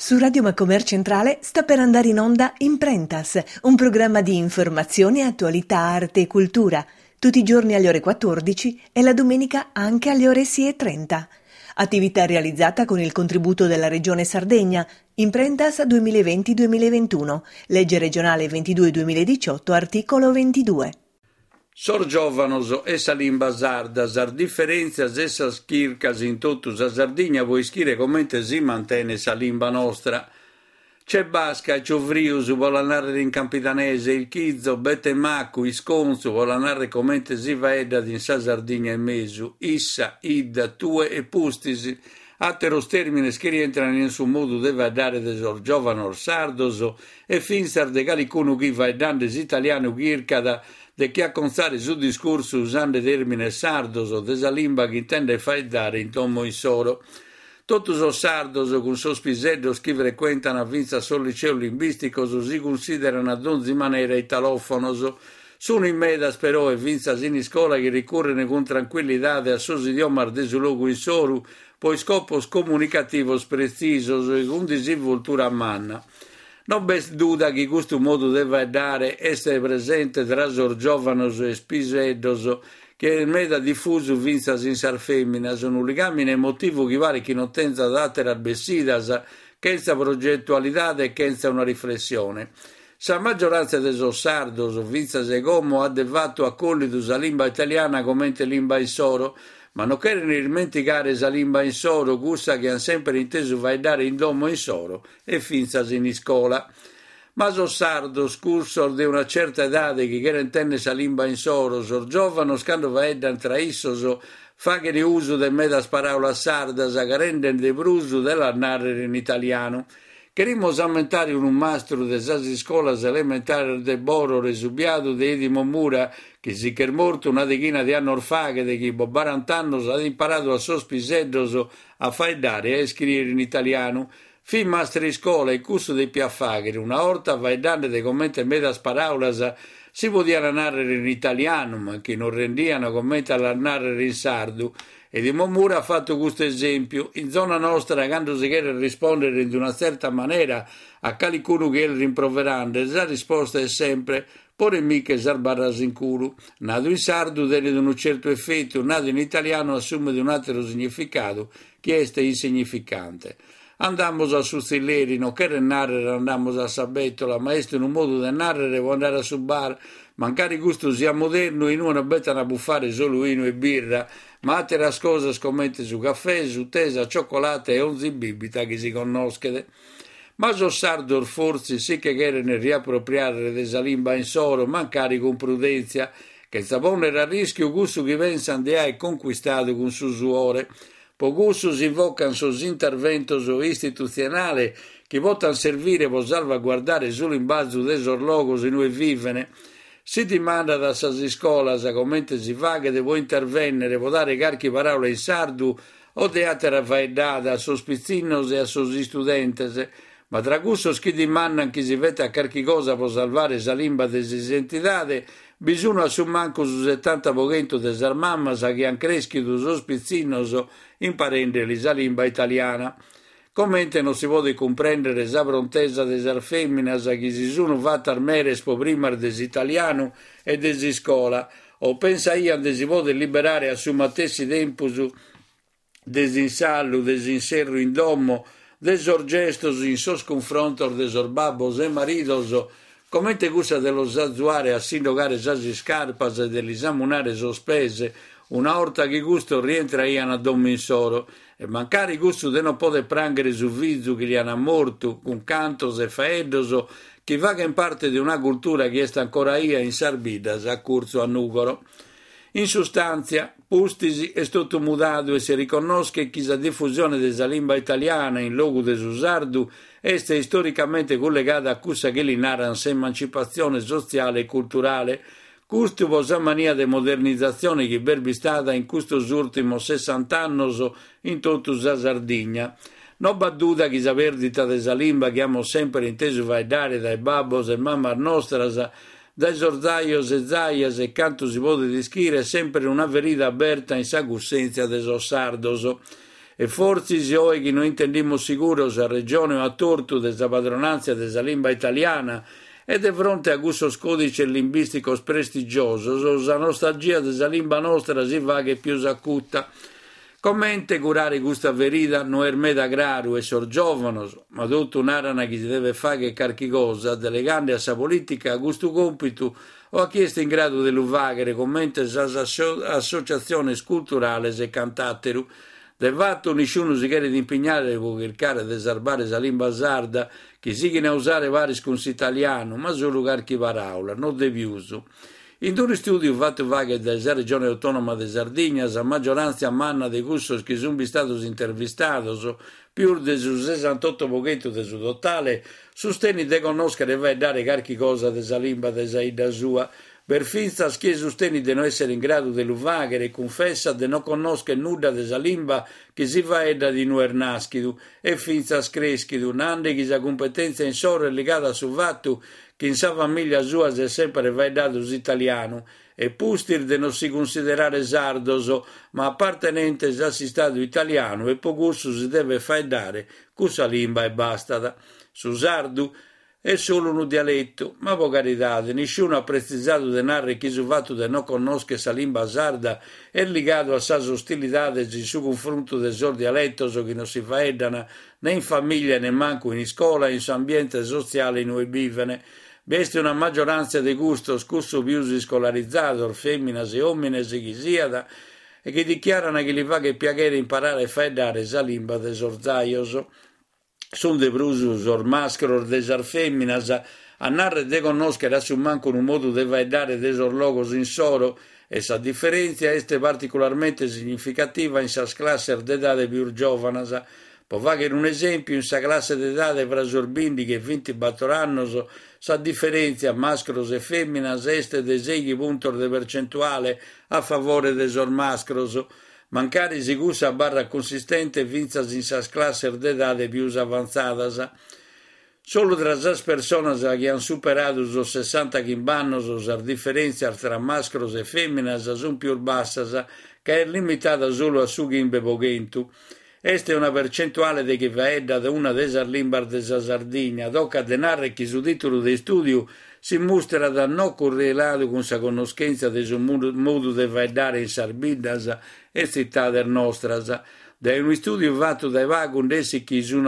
Su Radio Macomer Centrale sta per andare in onda Imprentas, un programma di informazione, attualità, arte e cultura, tutti i giorni alle ore 14 e la domenica anche alle ore 6:30. Attività realizzata con il contributo della Regione Sardegna, Imprentas 2020-2021, legge regionale 22-2018, articolo 22. Sor giovanos essa limba sarda, sar differenzias essas chircas in totus a Sardigna voi schire commente si mantene sa limba nostra. C'è basca, ciovrius, vuole andare in campidanese, il chizzo, bete maccu, isconzu, vuole andare commente si va edad in sa Sardigna e mesu, issa, idda, tue e pustisi, atteros termines che rientrano in suo modo deve dare de sor giovanos sardoso e finsar de galicuno chi va dandes italiano chircada de che a conzare su discorso usando termine sardoso desa limba che intende fai dare in tomo in soro. Totus os sardoso con sospiseddos che frequentano a vinza sul liceo linguistico si considerano ad ogni maniera italofonos. Sono in medas però e vinza in scuola che ricorrono con tranquillità a sos idiomas de su luogo in soru, poi scopos comunicativos precisos e con disinvoltura manna. Non best duda che questo modo deve dare essere presente tra sor giovanos e spiseddos che è meda diffuso vinzas in sar femminas, un legame emotivo che vale che non tenza dater al bessidas, che senza progettualità e che senza una riflessione. Sa maggioranza dei sardos, vinzas e gomo, ha devato accollidus a limba italiana come limba in soro, ma non cherano dimenticare sa limba in soro, gussa che han sempre inteso vai dare in domo in soro e finzas in scuola. Ma so sardo, scursor di una certa età che intende sa limba in soro, sor giovano scando vai dan tra issoso, fa che uso de medas parolas sardas, che renden de bruso della narrere in italiano. Querimos aumentare un mastro de sas scolas elementari de Boro resubiado de Edimo Mura, che si che è morto una decina di anni fa, che de chi 40 anni ha imparato a sospiseddos a fare dare e scrivere in italiano. Fin mastri scola e curso dei piaffagri, una volta vai dando de commenti medas paraulas si poteva narrare in italiano, ma che non rendiano commenti alla narrare in sardo. E di Momura ha fatto questo esempio. In zona nostra, quando si chiede rispondere in una certa maniera a qualcuno che è rimproverando, la risposta è sempre «Pore mica sarbarras in culo». Nato in sardo deve di un certo effetto, nato in italiano assume di un altro significato, che è insignificante. Andamos a Suzzilleri, non che narrare andamos a Sabettola, ma è in un modo di narrare può andare a su bar, mancare gusto sia moderno, in una bettano a buffare solo vino e birra, ma altre cose scommette su caffè, su tesa, cioccolata e onzi bibita che si conoscete. Ma so sardo forse sì che cherano riappropriare desa limba in soro, mancare con prudenza, che il sapone era a rischio gusto che pensan di hai conquistato con su suore. Pogusso si invocano sos interventos istituzionali che votan servire per salvaguardare solo in base dei logos in cui vivene. Si dimanda da sas scolas come si fa che devo intervenire, può dare qualche parola in sardo o de altra faedada a sos pizzinos e a sos studentes, ma tra cussos che dimandano che si vede a qualche cosa per salvare sa limba des identitade, bisogna assummanco su 70% de sar mammas che han cresciuto sos pizzinos imparendo la limba italiana. Commente non si può comprendere la prontesa de sar femminas che si sono fatte armeres po prima des italiano e des scola, o pensa io che si può liberare a su matessi tempus des insallu, des inserru in domo, des orgestos in sos confrontos des orbabos e maridos, commente gusta dello zazzuare a sindogare sas scarpas e dell'isamunare sospese, una orta che gusto rientra ian a domo in soro, e mancare gusto de non poter prangere su vizu che li hanno morto, con cantos e faedos, che vaga in parte di una cultura che è ancora ia in sarbidas a curso a Nugoro. In sostanza, Pustisi è stato mudato e si riconosce che la diffusione della limba italiana in luogo del sardo è storicamente collegata a quella che li narra emancipazione sociale e culturale. Questo posa mania di modernizzazione che è stata in questi ultimi 60 anni in tutta la Sardegna. Non va duda che la perdita della limba che abbiamo sempre inteso vai dare dai babbos e mamma nostras, dai zorzaios e zaias e canto si può descrivere sempre una ferita aperta in sa coscienza de sos sardos. e forse se oggi che non intendiamo sicuro se a regione o a torto della padronanza della lingua italiana e di fronte a questo codice linguistico prestigioso, la nostalgia della lingua nostra si va che più s'acutta. Commente curare questa verità non è meda graro e sorgiovano, ma tutto un'arana che si deve fare che qualche cosa, delegando a sa politica a questo compito o a chi è in grado di luvagare commente le associazioni culturali e cantateru. De fatto nessuno si chiede di impegnare per cercare di salvare la lingua sarda, che si chiede a usare vari scunsi italiano, ma solo qualche parola, non di più. In un studio fatto vaghe dalla regione autonoma di Sardegna, la maggioranza manna dei custos che sono stati intervistati, più di 68% del suo totale, sostiene di conoscere e vai a dare qualche cosa della lingua della sua, per finza che sostiene di non essere in grado di luvagare e confessa di non conoscere nulla della lingua che si va a di nuovo nascido e finza crescido, nande che la competenza in solo è legata sul fatto che in sa famiglia sua è sempre vai dato italiano e pustir di non si considerare sardoso ma appartenente già si stato italiano e poco si deve fare dare questa lingua e basta. Su sardo è solo un dialetto, ma per carità, nessuno ha precisato di narrare chi su fatto di non conoscere sa lingua sarda è legato a sa ostilità del suo confronto del suo dialetto che non si fa né in famiglia né manco in scuola, in suo ambiente sociale in cui vive. Veste una maggioranza di gusto scusso più scolarizzato, femmine e uomini che sia, e che dichiarano che gli fa che piacere imparare a fare dare sa lingua del sorzaioso. Sono de brusus or maschero desar femminas a narre de conoscere a su manco un modo de vai dare desor logos in soro e sa differenza è particolarmente significativa in sa classe d'età più giovanas. Può fare un esempio in sa classe d'età fra sorbindi che 20 battorannos sa differenza mascheros e femminas est de 6 punti de percentuale a favore desor mascheros. Mancare sigusa barra consistente vinzas in sas classes d'età più avanzadas. Solo tra las personas che hanno superato los 60 annos la differenza tra mascheros e femminas sono più bassas, che è limitata solo a su gimbe poghentu. Esta è una percentuale di che va da una delle lingue della Sardegna, tocca denare che su titolo di studio si mostra da non correlato con sa conoscenza del suo modo di vedere in Sarbinas e città nostras. Da un studio fatto dai vagoni essi che su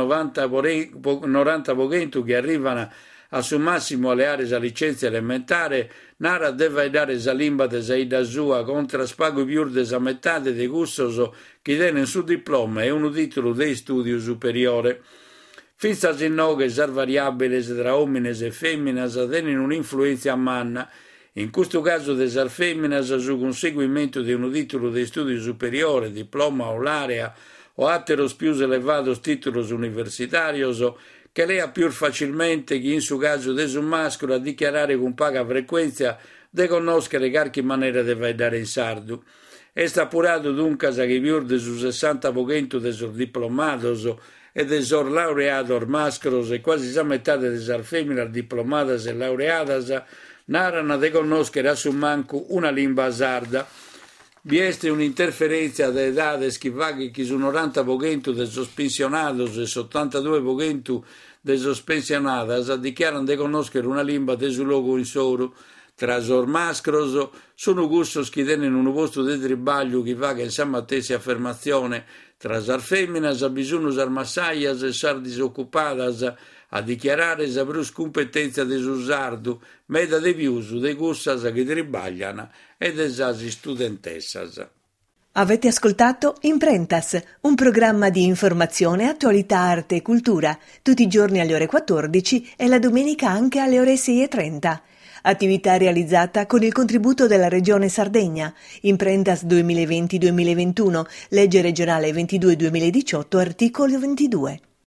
90% che arrivano al suo massimo alle aree a licenza elementare, narra deve dare sa lingua de saida sua contra spago più desa metà dei gustos che tiene su diploma e un titolo di studio superiore. Finza in noghe sar variabili tra uomini e femmine tenen un'influenza a manna, in questo caso de sar femmine su conseguimento di un titolo di studio superiore, diploma o laurea o atteros più elevados titoli universitarios, che lei ha più facilmente che in suo caso de un maschero a dichiarare con paga frequenza de conoscere qualche maniera di vedere in sardo. È appurato dunque che più de su 60% de sus diplomados e de sus laureados mascheros e quasi la metà de sar femmine diplomadas e laureadas narrano di conoscere a su manco una lingua sarda. Vi è un'interferenza di età che va che su 90% de sus pensionados e 82% de sus pensionadas dichiarano di conoscere una lingua de su luogo in solo. Tra sos mascheros sono gustos che tenen un posto di tribaglio che va che in sa matessa affermazione. Tra sar femminas bisogno sar massaias e sar disoccupadas a dichiarare sa brus competenza de su sardo, meda de pius de gussas che tribagliano e de sas studentessas. Avete ascoltato Imprentas, un programma di informazione, attualità, arte e cultura, tutti i giorni alle ore 14 e la domenica anche alle ore 6:30. Attività realizzata con il contributo della Regione Sardegna. Imprentas 2020-2021, legge regionale 22-2018, articolo 22.